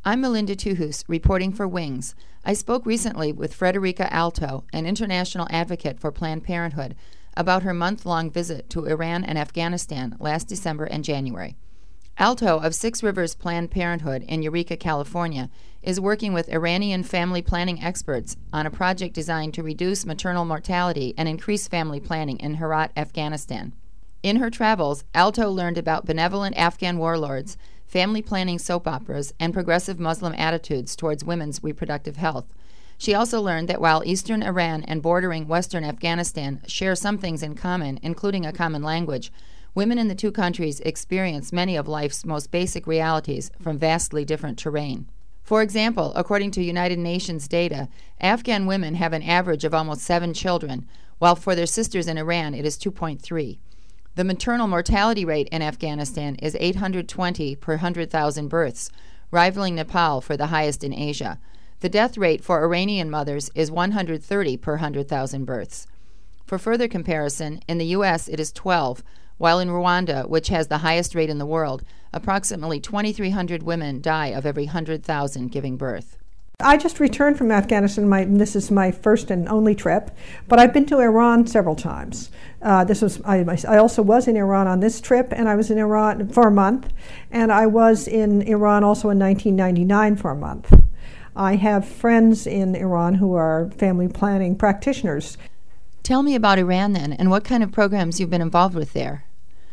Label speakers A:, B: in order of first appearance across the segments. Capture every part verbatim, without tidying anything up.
A: I'm Melinda Tuhus, reporting for Wings. I spoke recently with Frederica Alto, an international advocate for Planned Parenthood, about her month-long visit to Iran and Afghanistan last December and January. Alto of Six Rivers Planned Parenthood in Eureka, California, is working with Iranian family planning experts on a project designed to reduce maternal mortality and increase family planning in Herat, Afghanistan. In her travels, Alto learned about benevolent Afghan warlords, family planning soap operas, and progressive Muslim attitudes towards women's reproductive health. She also learned that while eastern Iran and bordering western Afghanistan share some things in common, including a common language, women in the two countries experience many of life's most basic realities from vastly different terrain. For example, according to United Nations data, Afghan women have an average of almost seven children, while for their sisters in Iran it is two point three. The maternal mortality rate in Afghanistan is eight hundred twenty per one hundred thousand births, rivaling Nepal for the highest in Asia. The death rate for Iranian mothers is one hundred thirty per one hundred thousand births. For further comparison, in the U S it is twelve, while in Rwanda, which has the highest rate in the world, approximately twenty-three hundred women die of every one hundred thousand giving birth.
B: I just returned from Afghanistan. My, this is my first and only trip, but I've been to Iran several times. Uh, this was I, I also was in Iran on this trip, and I was in Iran for a month, and I was in Iran also in nineteen ninety-nine for a month. I have friends in Iran who are family planning practitioners.
A: Tell me about Iran then, and what kind of programs you've been involved with there.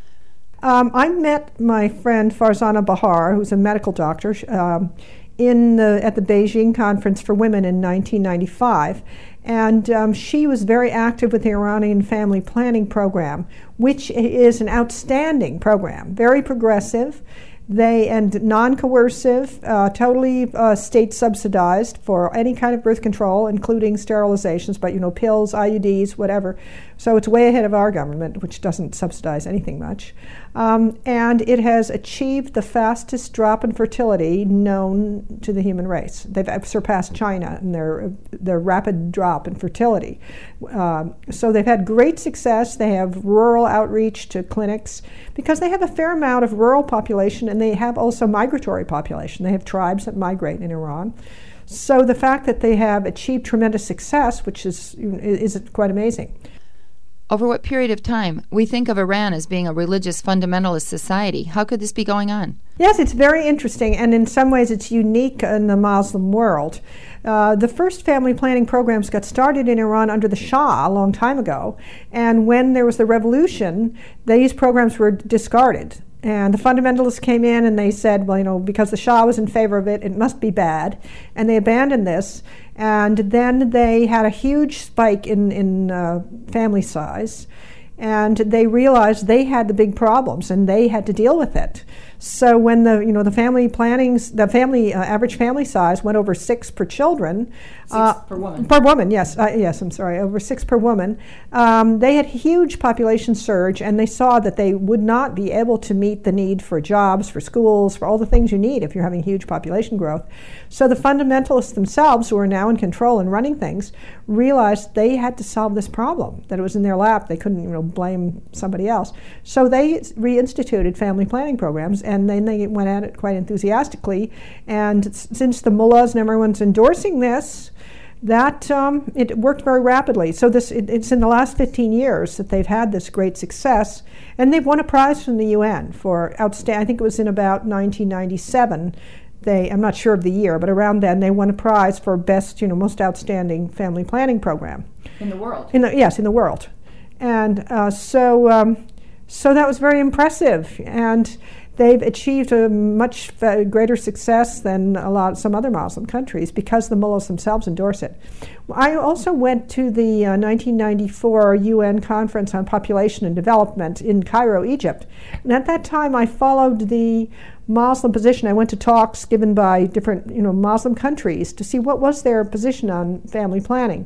B: Um, I met my friend Farzana Bahar, who's a medical doctor, um, in the, at the Beijing Conference for Women in nineteen ninety-five, and um, she was very active with the Iranian Family Planning Program, which is an outstanding program, very progressive. They and non-coercive, uh, totally uh, state subsidized for any kind of birth control, including sterilizations, but you know, pills, I U Ds, whatever. So it's way ahead of our government, which doesn't subsidize anything much. Um, and it has achieved the fastest drop in fertility known to the human race. They've surpassed China in their their rapid drop in fertility. Um, so they've had great success. They have rural outreach to clinics because they have a fair amount of rural population, and they have also migratory population. They have tribes that migrate in Iran. So the fact that they have achieved tremendous success, which is is quite amazing.
A: Over what period of time? We think of Iran as being a religious fundamentalist society. How could this be going on?
B: Yes, it's very interesting, and in some ways it's unique in the Muslim world. Uh, the first family planning programs got started in Iran under the Shah a long time ago, and when there was the revolution, these programs were discarded. And the fundamentalists came in and they said, well, you know, because the Shah was in favor of it, it must be bad. And they abandoned this. And then they had a huge spike in, in uh, family size. And they realized they had the big problems and they had to deal with it. So when the you know the family plannings, the family uh, average family size went over six per children,
A: six
B: uh,
A: per woman.
B: Per woman, yes, uh, yes. I'm sorry, over six per woman. Um, they had huge population surge, and they saw that they would not be able to meet the need for jobs, for schools, for all the things you need if you're having huge population growth. So the fundamentalists themselves, who are now in control and running things, realized they had to solve this problem. That it was in their lap. They couldn't you know blame somebody else. So they reinstituted family planning programs. And then they went at it quite enthusiastically. And since the mullahs and everyone's endorsing this, that um, it worked very rapidly. So this it, it's in the last fifteen years that they've had this great success. And they've won a prize from the U N for outstanding. I think it was in about nineteen ninety-seven. They, I'm not sure of the year, but around then they won a prize for best, you know, most outstanding family planning program.
A: In the world?
B: In the, yes, in the world. And uh, so, um, so that was very impressive. And they've achieved a much greater success than a lot some other Muslim countries because the mullahs themselves endorse it. I also went to the uh, nineteen ninety-four U N Conference on Population and Development in Cairo, Egypt. And at that time, I followed the Muslim position. I went to talks given by different, you know, Muslim countries to see what was their position on family planning.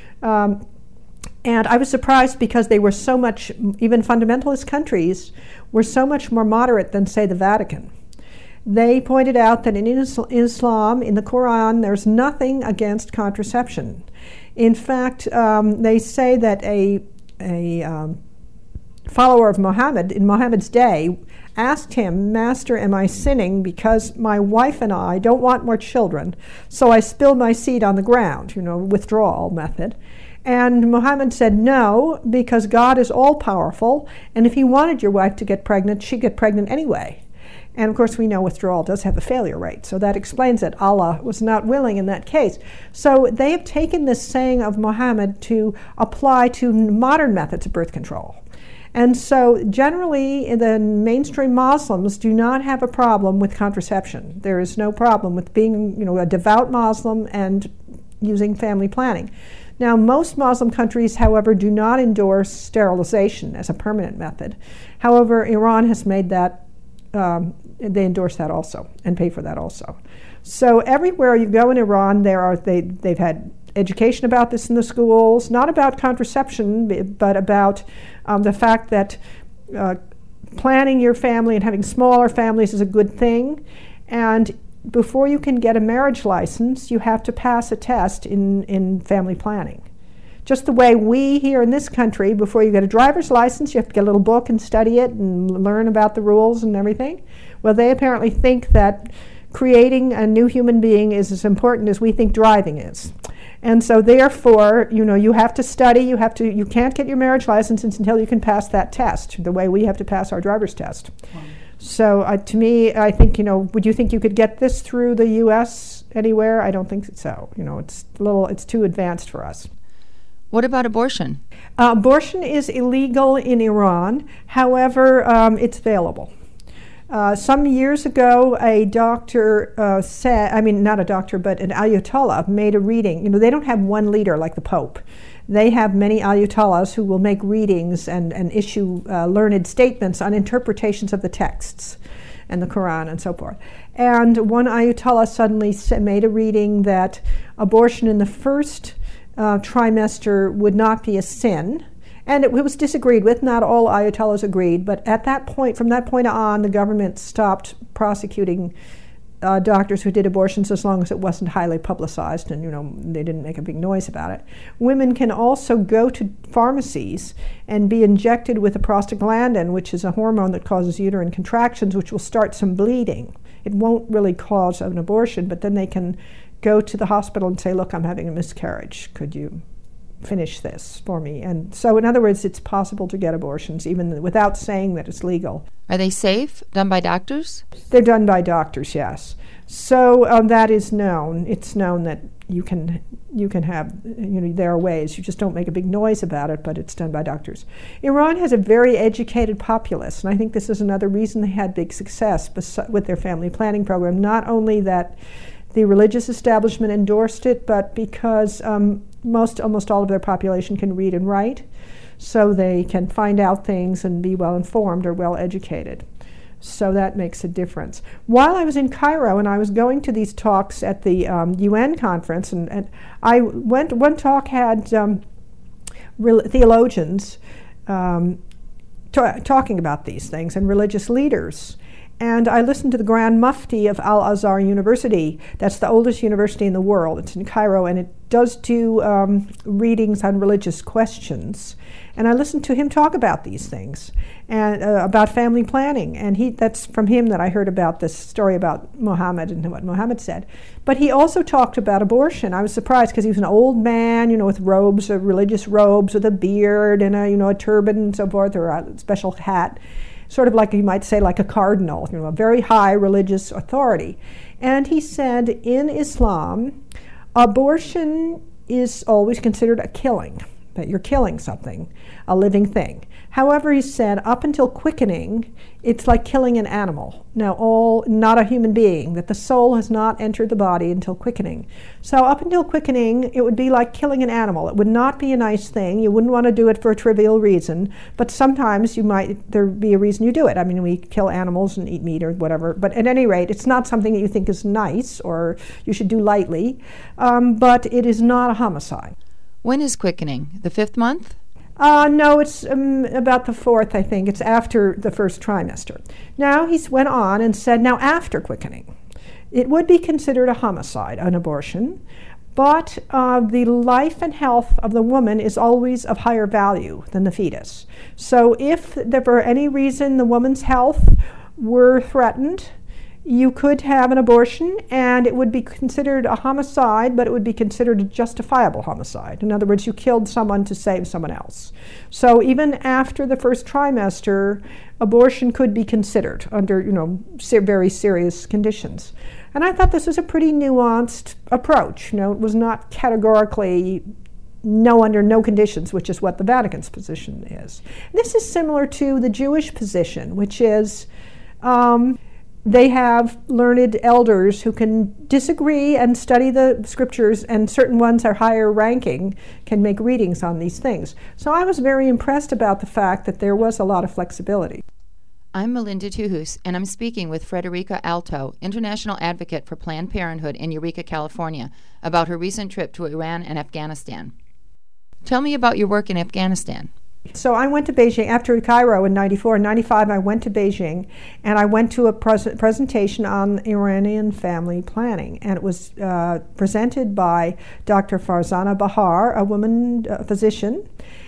B: Um, And I was surprised because they were so much, even fundamentalist countries, were so much more moderate than, say, the Vatican. They pointed out that in Islam, in the Quran, there's nothing against contraception. In fact, um, they say that a, a um, follower of Muhammad in Muhammad's day, asked him, "Master, am I sinning because my wife and I don't want more children, so I spill my seed on the ground," you know, withdrawal method. And Muhammad said, "No, because God is all-powerful, and if he wanted your wife to get pregnant, she'd get pregnant anyway." And of course, we know withdrawal does have a failure rate, so that explains it. Allah was not willing in that case. So they have taken this saying of Muhammad to apply to modern methods of birth control. And so generally, the mainstream Muslims do not have a problem with contraception. There is no problem with being, you know, a devout Muslim and using family planning. Now, most Muslim countries, however, do not endorse sterilization as a permanent method. However, Iran has made that, um, they endorse that also and pay for that also. So everywhere you go in Iran, there are they, they've had education about this in the schools, not about contraception, but about um, the fact that uh, planning your family and having smaller families is a good thing. And before you can get a marriage license, you have to pass a test in, in family planning. Just the way we here in this country, before you get a driver's license, you have to get a little book and study it and learn about the rules and everything. Well, they apparently think that creating a new human being is as important as we think driving is. And so therefore, you know, you have to study, you have to, you can't get your marriage license until you can pass that test, the way we have to pass our driver's test. Wow. So uh, to me, I think, you know, would you think you could get this through the U S anywhere? I don't think so. You know, it's a little, it's too advanced for us.
A: What about abortion?
B: Uh, abortion is illegal in Iran. However, um, it's available. Uh, some years ago, a doctor uh, said, I mean, not a doctor, but an Ayatollah made a reading. You know, they don't have one leader like the Pope. They have many Ayatollahs who will make readings and, and issue uh, learned statements on interpretations of the texts and the Quran and so forth. And one Ayatollah suddenly made a reading that abortion in the first uh, trimester would not be a sin. And it was disagreed with. Not all Ayatollahs agreed, but at that point, from that point on, the government stopped prosecuting uh, doctors who did abortions as long as it wasn't highly publicized and, you know, they didn't make a big noise about it. Women can also go to pharmacies and be injected with a prostaglandin, which is a hormone that causes uterine contractions, which will start some bleeding. It won't really cause an abortion, but then they can go to the hospital and say, "Look, I'm having a miscarriage. Could you finish this for me?" And so, in other words, it's possible to get abortions even without saying that it's legal.
A: Are they safe? Done by doctors?
B: They're done by doctors, yes. So um, that is known. It's known that you can you can have, you know, there are ways. You just don't make a big noise about it, but it's done by doctors. Iran has a very educated populace, and I think this is another reason they had big success with their family planning program. Not only that the religious establishment endorsed it, but because um, most, almost all of their population can read and write, so they can find out things and be well informed or well educated. So that makes a difference. While I was in Cairo and I was going to these talks at the um, U N conference, and, and I went, one talk had um, re- theologians um, t- talking about these things and religious leaders. And I listened to the Grand Mufti of Al-Azhar University. That's the oldest university in the world. It's in Cairo, and it does do um, readings on religious questions. And I listened to him talk about these things and uh, about family planning. And he that's from him that I heard about this story about Muhammad and what Muhammad said. But he also talked about abortion. I was surprised because he was an old man, you know, with robes, uh, religious robes, with a beard and a, you know, a turban and so forth, or a special hat. Sort of like you might say like a cardinal, you know, a very high religious authority. And he said, in Islam, abortion is always considered a killing, that you're killing something, a living thing. However, he said, up until quickening, it's like killing an animal. Now, all not a human being, that the soul has not entered the body until quickening. So up until quickening, it would be like killing an animal. It would not be a nice thing. You wouldn't want to do it for a trivial reason, but sometimes you might, there'd be a reason you do it. I mean, we kill animals and eat meat or whatever, but at any rate, it's not something that you think is nice or you should do lightly, um, but it is not a homicide.
A: When is quickening? The fifth month?
B: Uh, no, it's um, about the fourth, I think. It's after the first trimester. Now, he went on and said, now after quickening, it would be considered a homicide, an abortion, But uh, the life and health of the woman is always of higher value than the fetus. So if there for any reason the woman's health were threatened, you could have an abortion, and it would be considered a homicide, but it would be considered a justifiable homicide. In other words, you killed someone to save someone else. So even after the first trimester, abortion could be considered under, you know, ser- very serious conditions. And I thought this was a pretty nuanced approach. You know, it was not categorically no under no conditions, which is what the Vatican's position is. This is similar to the Jewish position, which is um, they have learned elders who can disagree and study the scriptures, and certain ones are higher ranking can make readings on these things. So I was very impressed about the fact that there was a lot of flexibility.
A: I'm Melinda Tuhus, and I'm speaking with Frederica Alto, international advocate for Planned Parenthood in Eureka, California, about her recent trip to Iran and Afghanistan. Tell me about your work in Afghanistan.
B: So I went to Beijing after Cairo in ninety-four. In ninety-five, I went to Beijing, and I went to a pres- presentation on Iranian family planning. And it was uh, presented by Doctor Farzana Bahar, a woman uh, physician.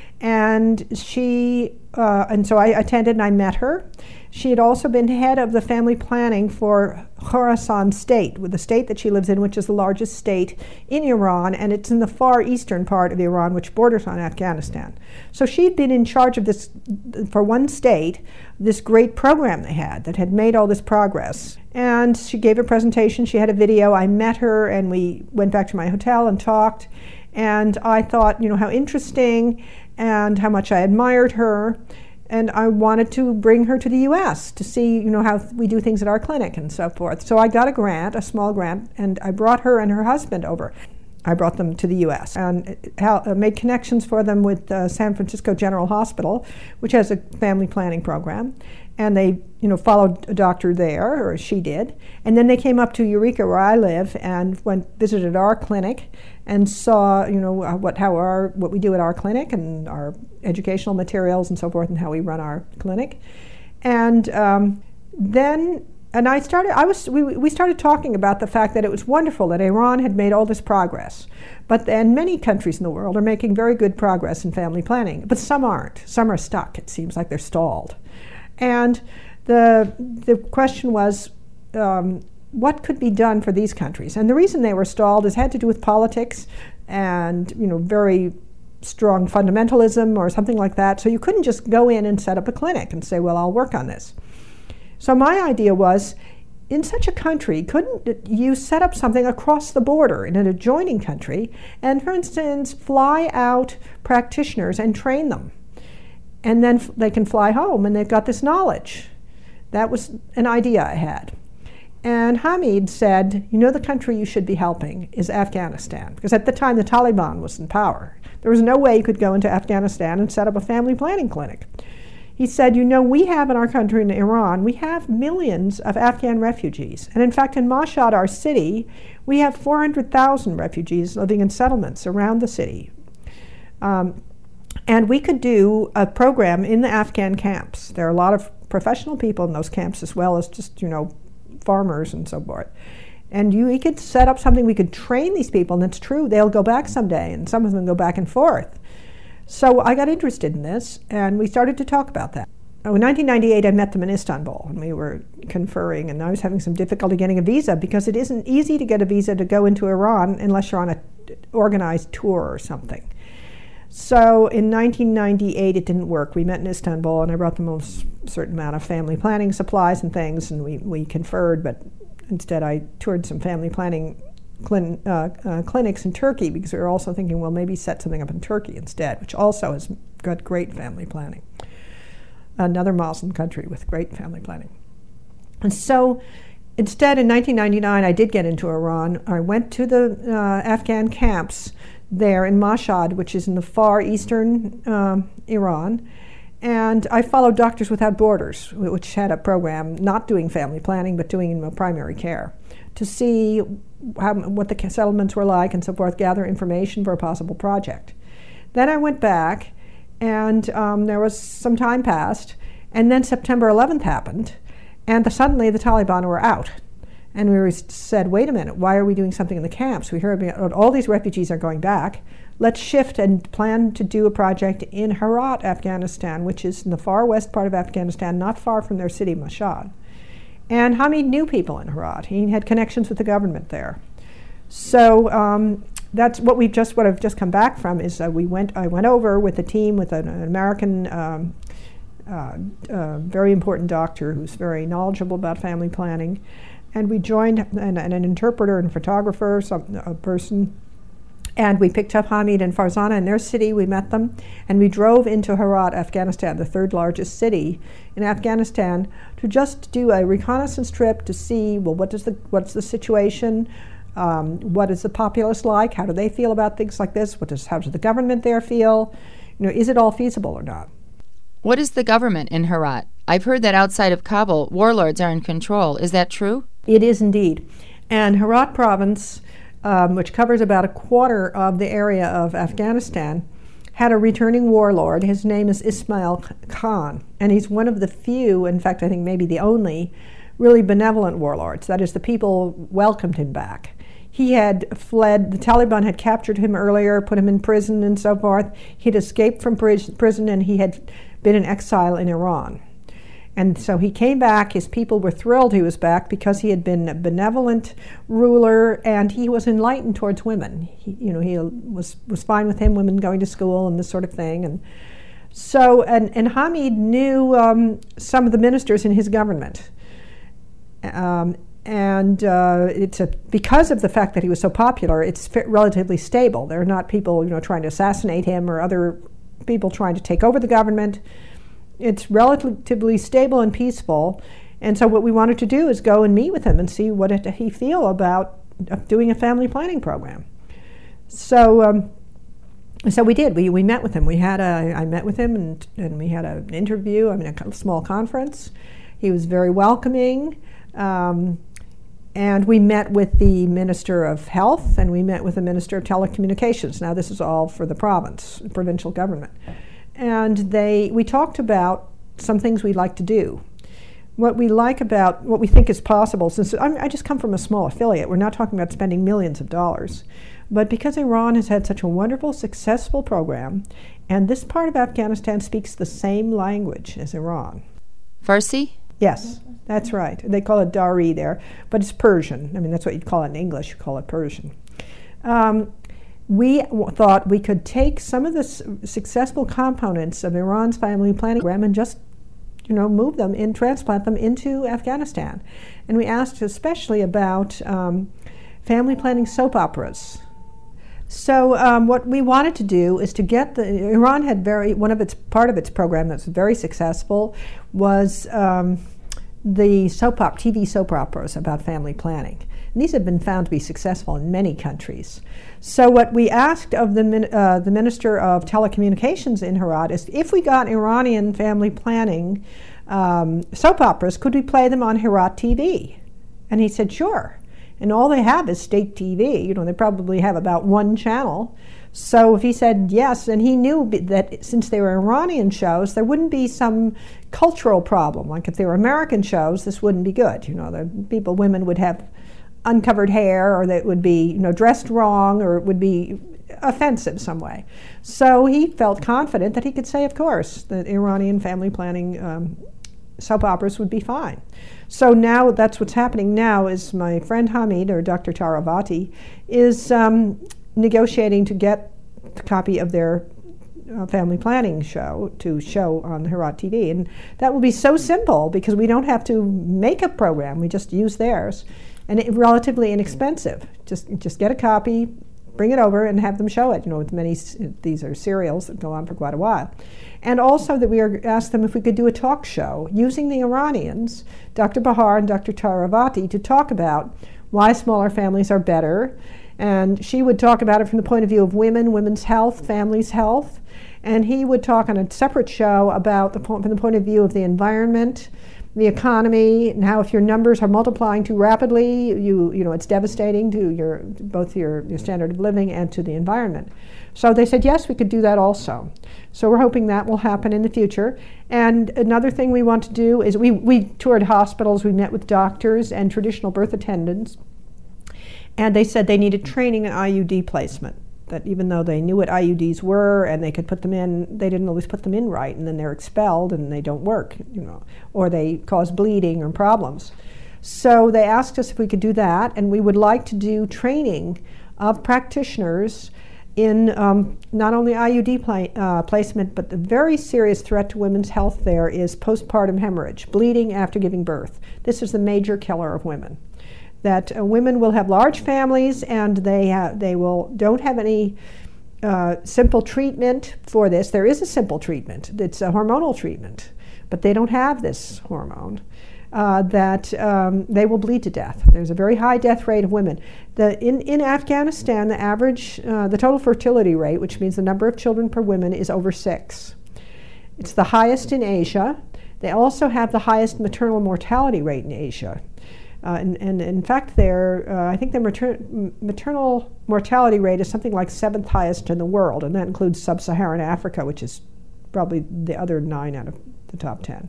B: And she, uh, and so I attended and I met her. She had also been head of the family planning for Khorasan state, with the state that she lives in, which is the largest state in Iran, and it's in the far eastern part of Iran, which borders on Afghanistan. So she'd been in charge of this, for one state, this great program they had that had made all this progress. And she gave a presentation, she had a video, I met her, and we went back to my hotel and talked. And I thought, you know, how interesting and how much I admired her. And I wanted to bring her to the U S to see, you know, how we do things at our clinic and so forth. So I got a grant, a small grant, and I brought her and her husband over. I brought them to the U S and made connections for them with uh, San Francisco General Hospital, which has a family planning program. And they, you know, followed a doctor there, or she did. And then they came up to Eureka, where I live, and went visited our clinic and saw, you know, what how our what we do at our clinic and our educational materials and so forth, and how we run our clinic. And um, then, and I started. I was we we started talking about the fact that it was wonderful that Iran had made all this progress, but then many countries in the world are making very good progress in family planning, but some aren't. Some are stuck. It seems like they're stalled. And the the question was, um, what could be done for these countries? And the reason they were stalled is had to do with politics and, you know, very strong fundamentalism or something like that. So you couldn't just go in and set up a clinic and say, well, I'll work on this. So my idea was, in such a country, couldn't you set up something across the border in an adjoining country and, for instance, fly out practitioners and train them? And then f- they can fly home and they've got this knowledge. That was an idea I had. And Hamid said, you know, the country you should be helping is Afghanistan. Because at the time the Taliban was in power. There was no way you could go into Afghanistan and set up a family planning clinic. He said, you know, we have in our country, in Iran, we have millions of Afghan refugees. And in fact, in Mashhad, our city, we have four hundred thousand refugees living in settlements around the city. Um, And we could do a program in the Afghan camps. There are a lot of professional people in those camps, as well as just, you know, farmers and so forth. And you, we could set up something, we could train these people, and it's true, they'll go back someday, and some of them go back and forth. So I got interested in this, and we started to talk about that. Oh, in nineteen ninety-eight, I met them in Istanbul, and we were conferring, and I was having some difficulty getting a visa, because it isn't easy to get a visa to go into Iran unless you're on an organized tour or something. So in nineteen ninety-eight, it didn't work. We met in Istanbul, and I brought them a certain amount of family planning supplies and things, and we, we conferred, but instead I toured some family planning clin, uh, uh, clinics in Turkey, because we were also thinking, well, maybe set something up in Turkey instead, which also has got great family planning. Another Muslim country with great family planning. And so instead, in nineteen ninety-nine, I did get into Iran. I went to the uh, Afghan camps there in Mashhad, which is in the far eastern um, Iran, and I followed Doctors Without Borders, which had a program not doing family planning but doing primary care, to see how, what the settlements were like and so forth, gather information for a possible project. Then I went back, and um, there was some time passed, and then September eleventh happened, and the, suddenly the Taliban were out. And we said, wait a minute, why are we doing something in the camps? We heard about all these refugees are going back. Let's shift and plan to do a project in Herat, Afghanistan, which is in the far west part of Afghanistan, not far from their city, Mashhad. And Hamid knew people in Herat. He had connections with the government there. So um, that's what we've just, what I've just come back from is uh, we went, I went over with a team with an, an American um, uh, uh, very important doctor who's very knowledgeable about family planning. And we joined an, an interpreter and photographer, some, a person, and we picked up Hamid and Farzana in their city. We met them, and we drove into Herat, Afghanistan, the third largest city in Afghanistan, to just do a reconnaissance trip to see, well, what does the what's the situation, um, what is the populace like, how do they feel about things like this, what does how does the government there feel, you know, is it all feasible or not?
A: What is the government in Herat? I've heard that outside of Kabul, warlords are in control. Is that true?
B: It is indeed. And Herat province, um, which covers about a quarter of the area of Afghanistan, had a returning warlord. His name is Ismail Khan, and he's one of the few, in fact I think maybe the only, really benevolent warlords. That is, the people welcomed him back. He had fled, the Taliban had captured him earlier, put him in prison and so forth. He'd escaped from prison and he had been in exile in Iran. And so he came back, his people were thrilled he was back because he had been a benevolent ruler and he was enlightened towards women. He, you know, he was, was fine with him, women going to school and this sort of thing. And so, and, and Hamid knew um, some of the ministers in his government. Um, and uh, it's a, because of the fact that he was so popular, it's relatively stable. There are not people, you know, trying to assassinate him or other people trying to take over the government. It's relatively stable and peaceful, and so what we wanted to do is go and meet with him and see what it, he feel about doing a family planning program. So, um, so we did. We we met with him. We had a. I met with him, and and we had an interview. I mean, a small conference. He was very welcoming, um, and we met with the Minister of Health, and we met with the Minister of Telecommunications. Now, this is all for the province, provincial government. And they, we talked about some things we'd like to do. What we like about, what we think is possible, since I'm, I just come from a small affiliate, we're not talking about spending millions of dollars. But because Iran has had such a wonderful, successful program, and this part of Afghanistan speaks the same language as Iran.
A: Farsi?
B: Yes, that's right. They call it Dari there, but it's Persian. I mean, that's what you'd call it in English, you call it Persian. Um, We w- thought we could take some of the s- successful components of Iran's family planning program and just, you know, move them and transplant them into Afghanistan. And we asked especially about um, family planning soap operas. So um, what we wanted to do is to get the, Iran had very, one of its, part of its program that's very successful was um, the soap op, T V soap operas about family planning. And these have been found to be successful in many countries. So what we asked of the, uh, the Minister of Telecommunications in Herat is, if we got Iranian family planning um, soap operas, could we play them on Herat T V? And he said, sure. And all they have is state T V. You know, they probably have about one channel. So if he said yes, and he knew that since they were Iranian shows, there wouldn't be some cultural problem. Like if they were American shows, this wouldn't be good. You know, the people, women would have uncovered hair, or that would be, you know, dressed wrong, or it would be offensive some way. So he felt confident that he could say, of course, that Iranian family planning um, soap operas would be fine. So now that's what's happening now is my friend Hamid, or Doctor Taravati, is um, negotiating to get a copy of their uh, family planning show to show on Herat T V. And that will be so simple because we don't have to make a program, we just use theirs. And it, relatively inexpensive. Just just get a copy, bring it over, and have them show it. You know, with many, these are serials that go on for quite a while. And also that we are, asked them if we could do a talk show using the Iranians, Doctor Bahar and Doctor Taravati, to talk about why smaller families are better. And she would talk about it from the point of view of women, women's health, families' health. And he would talk on a separate show about the, from the point of view of the environment the economy, and how if your numbers are multiplying too rapidly, you you know it's devastating to your both your, your standard of living and to the environment. So they said, yes, we could do that also. So we're hoping that will happen in the future. And another thing we want to do is we, we toured hospitals, we met with doctors and traditional birth attendants, and they said they needed training in I U D placement. That even though they knew what I U Ds were and they could put them in, they didn't always put them in right, and then they're expelled and they don't work, you know, or they cause bleeding or problems. So they asked us if we could do that, and we would like to do training of practitioners in um, not only I U D pla- uh, placement, but the very serious threat to women's health there is postpartum hemorrhage, bleeding after giving birth. This is the major killer of women. That uh, women will have large families and they ha- they will don't have any uh, simple treatment for this. There is a simple treatment. It's a hormonal treatment, but they don't have this hormone. Uh, that um, they will bleed to death. There's a very high death rate of women. The, in, in Afghanistan, the average, uh, the total fertility rate, which means the number of children per woman, is over six. It's the highest in Asia. They also have the highest maternal mortality rate in Asia. Uh, and, and in fact, their, uh, I think their mater- maternal mortality rate is something like seventh highest in the world, and that includes sub-Saharan Africa, which is probably the other nine out of the top ten.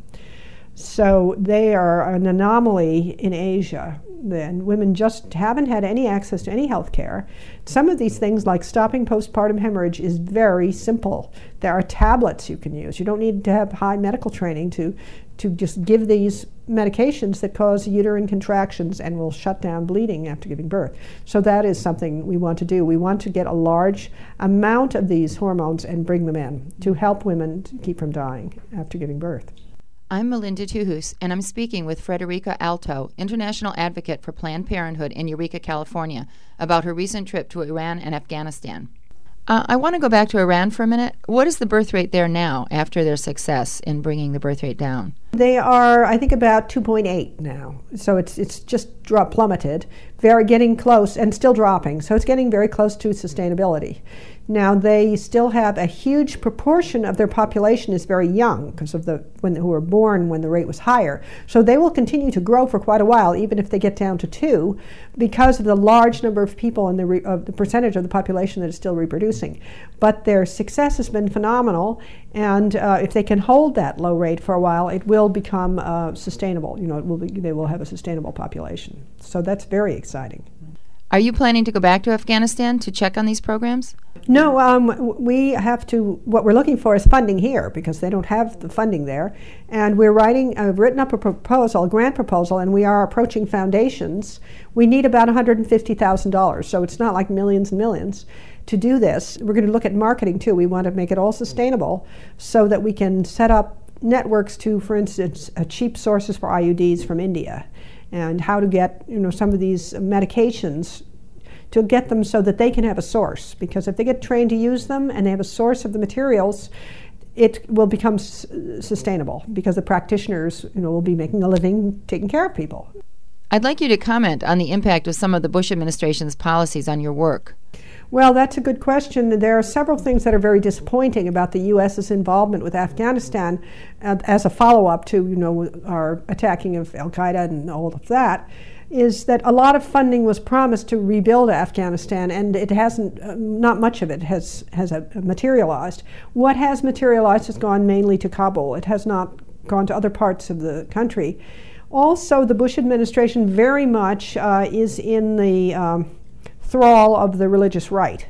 B: So they are an anomaly in Asia. And women just haven't had any access to any health care. Some of these things, like stopping postpartum hemorrhage, is very simple. There are tablets you can use. You don't need to have high medical training to, to just give these medications that cause uterine contractions and will shut down bleeding after giving birth. So that is something we want to do. We want to get a large amount of these hormones and bring them in to help women to keep from dying after giving birth.
A: I'm Melinda Tuhus, and I'm speaking with Frederica Alto, international advocate for Planned Parenthood in Eureka, California, about her recent trip to Iran and Afghanistan. Uh, I want to go back to Iran for a minute. What is the birth rate there now after their success in bringing the birth rate down?
B: They are, I think, about two point eight now. So it's it's just drop plummeted, very getting close and still dropping. So it's getting very close to sustainability. Now they still have a huge proportion of their population is very young because of the when who were born when the rate was higher. So they will continue to grow for quite a while, even if they get down to two, because of the large number of people and the re, of the percentage of the population that is still reproducing. But their success has been phenomenal, and uh, if they can hold that low rate for a while, it will become uh, sustainable. You know, it will be, they will have a sustainable population. So that's very exciting.
A: Are you planning to go back to Afghanistan to check on these programs?
B: No, um, we have to, what we're looking for is funding here because they don't have the funding there. And we're writing, I've written up a proposal, a grant proposal, and we are approaching foundations. We need about one hundred fifty thousand dollars, so it's not like millions and millions to do this. We're going to look at marketing too. We want to make it all sustainable so that we can set up networks to, for instance, uh, cheap sources for I U Ds from India, and how to get, you know, some of these medications to get them so that they can have a source. Because if they get trained to use them and they have a source of the materials, it will become s- sustainable because the practitioners, you know, will be making a living taking care of people.
A: I'd like you to comment on the impact of some of the Bush administration's policies on your work.
B: Well, that's a good question. There are several things that are very disappointing about the U S's involvement with Afghanistan uh, as a follow-up to, you know, our attacking of al-Qaeda and all of that, is that a lot of funding was promised to rebuild Afghanistan, and it hasn't, uh, not much of it has, has uh, materialized. What has materialized has gone mainly to Kabul. It has not gone to other parts of the country. Also, the Bush administration very much uh, is in the um, thrall of the religious right.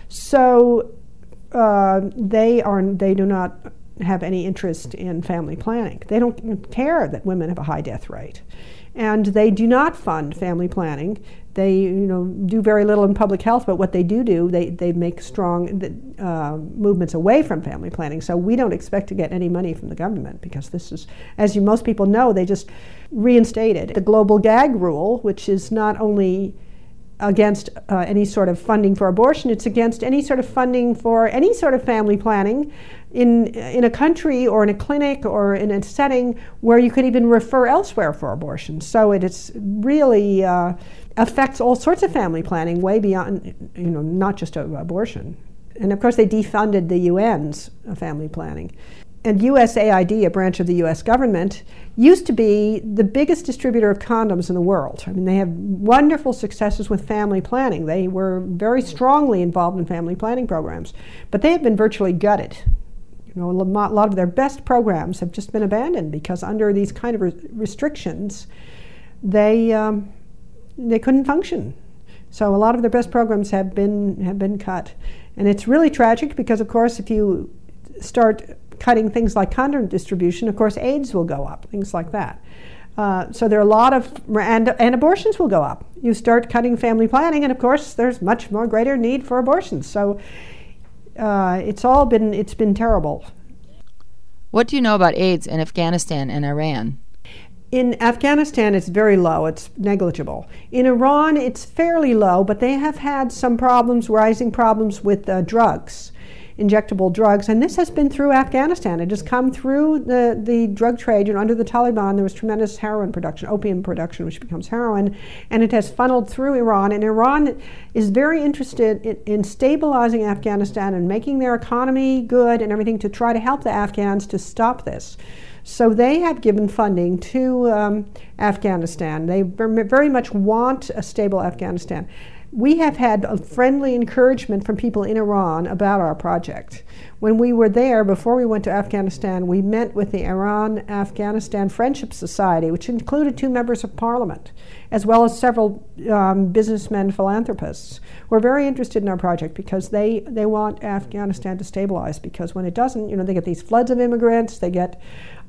B: So uh, they are they do not have any interest in family planning. They don't care that women have a high death rate. And they do not fund family planning. They, you know, do very little in public health, but what they do do, they, they make strong uh, movements away from family planning. So we don't expect to get any money from the government because this is, as you most people know, they just reinstated the global gag rule, which is not only against uh, any sort of funding for abortion, it's against any sort of funding for any sort of family planning in in a country or in a clinic or in a setting where you could even refer elsewhere for abortion. So it is really uh, affects all sorts of family planning way beyond, you know, not just abortion. And of course they defunded the U N's family planning. and U S A I D, a branch of the U S government, used to be the biggest distributor of condoms in the world. I mean, they have wonderful successes with family planning. They were very strongly involved in family planning programs, but they have been virtually gutted. You know, a lot of their best programs have just been abandoned because under these kind of re- restrictions, they um, they couldn't function. So a lot of their best programs have been have been cut, and it's really tragic because, of course, if you start cutting things like condom distribution, of course, AIDS will go up, things like that. Uh, so there are a lot of, and, and abortions will go up. You start cutting family planning, and of course, there's much more greater need for abortions. So uh, it's all been, it's been terrible.
A: What do you know about AIDS in Afghanistan and Iran?
B: In Afghanistan, it's very low. It's negligible. In Iran, it's fairly low, but they have had some problems, rising problems with uh, drugs. Injectable drugs, and this has been through Afghanistan. It has come through the, the drug trade. You know, under the Taliban, there was tremendous heroin production, opium production, which becomes heroin, and it has funneled through Iran. And Iran is very interested in, in stabilizing Afghanistan and making their economy good and everything to try to help the Afghans to stop this. So they have given funding to um, Afghanistan. They very much want a stable Afghanistan. We have had a friendly encouragement from people in Iran about our project. When we were there, before we went to Afghanistan, we met with the Iran-Afghanistan Friendship Society, which included two members of parliament, as well as several um, businessmen, philanthropists, who are very interested in our project because they, they want Afghanistan to stabilize, because when it doesn't, you know, they get these floods of immigrants, they get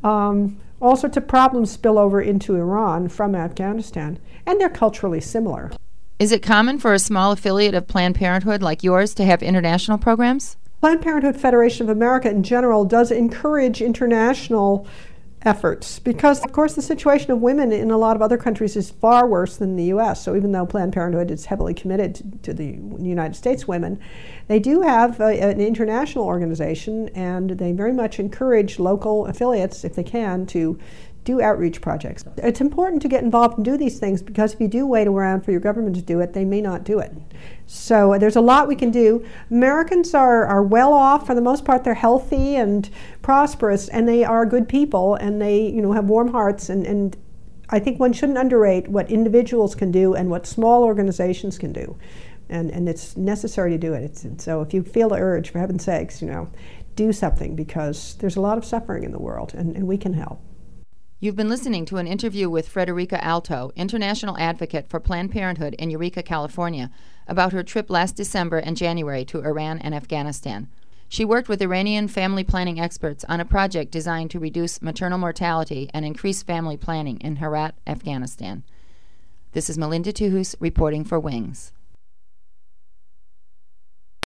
B: um, all sorts of problems spill over into Iran from Afghanistan, and they're culturally similar.
A: Is it common for a small affiliate of Planned Parenthood like yours to have international programs?
B: Planned Parenthood Federation of America in general does encourage international efforts because, of course, the situation of women in a lot of other countries is far worse than the U S. So even though Planned Parenthood is heavily committed to, to the United States women, they do have a, an international organization, and they very much encourage local affiliates, if they can, to do outreach projects. It's important to get involved and do these things because if you do wait around for your government to do it, they may not do it. So uh, there's a lot we can do. Americans are, are well off. For the most part, they're healthy and prosperous, and they are good people, and they, you know, have warm hearts. And, and I think one shouldn't underrate what individuals can do and what small organizations can do. And, and it's necessary to do it. It's, and so if you feel the urge, for heaven's sakes, you know, do something, because there's a lot of suffering in the world, and, and we can help.
A: You've been listening to an interview with Frederica Alto, international advocate for Planned Parenthood in Eureka, California, about her trip last December and January to Iran and Afghanistan. She worked with Iranian family planning experts on a project designed to reduce maternal mortality and increase family planning in Herat, Afghanistan. This is Melinda Tuhus reporting for Wings.